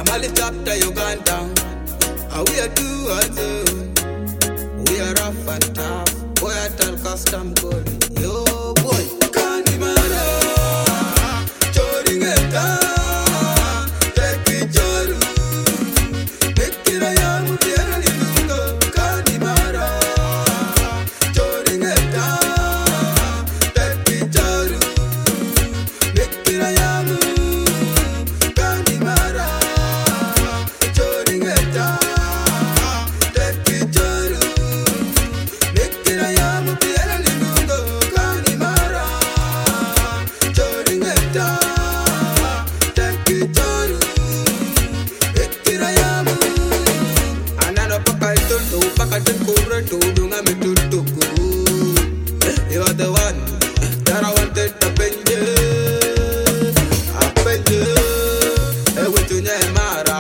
Mali chapter Uganda. And we are do as we are rough and tough. Boy, I tell custom code. Yo, boy. Kanimara. Choring it down. Take it, Joru. Make it a young girl in Lungo. Kanimara. Choring it down. Take it, Joru. Make it a young Kanimara. Choring it down. Take it, Joru. Make it a young girl in Lungo. Kanimara. Choring it down. Take it, Joru. Make it a young. Another paka to paka to kura to dunga me to kuru. You are the one that I wanted to bend you. I bend you. With you, Mara.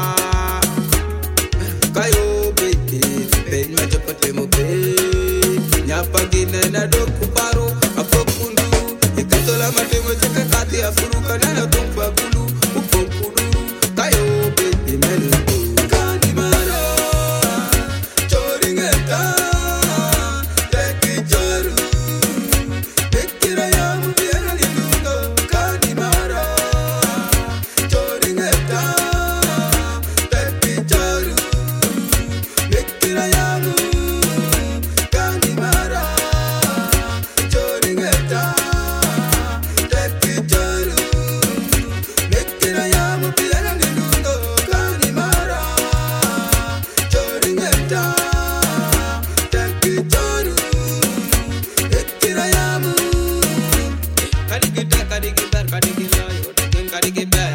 Kayo, baby. Pen my chapatemo, baby. Yapagina na doku paro. A pokundu. Ikatola matemo chakati afuruka na tumpa bulu. Uponkuru. Kayo, baby. Melo. Kanimara. Choring it down. Take it, Joru. Make it a young girl in Lungo. Kanimara. Choring it down. Take it, Joru. Make it a young Kanimara. Choring it down. Take it, Joru. Make it a young girl in Lungo. Kanimara. Choring it down. Take it, Joru. Make it a young. Kadigita, kadigita, kadigila, yo, kadigita.